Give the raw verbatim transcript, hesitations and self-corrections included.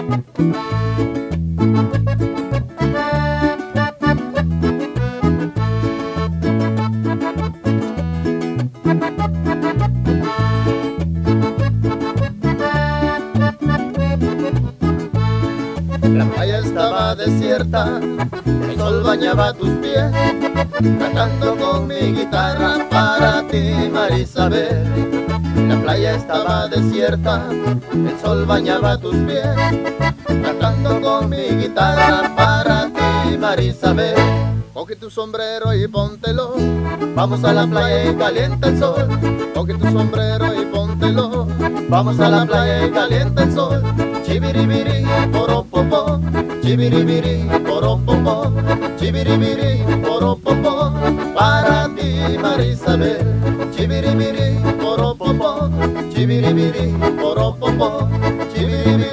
La playa estaba desierta, el sol bañaba tus pies, cantando con mi guitarra para ti, Marisabel. La playa estaba desierta, el sol bañaba tus pies, cantando con mi guitarra para ti, Marisabel. Coge tu sombrero y póntelo, vamos a la playa y calienta el sol. Coge tu sombrero y póntelo, vamos a la playa y calienta el sol. Chibiribiri, poropopó, chibiribiri, poropopó, chibiribiri, poropopó, para ti, Marisabel. Chibiribiri, poropopó, chibiribiri, poropopó, chibiribiri.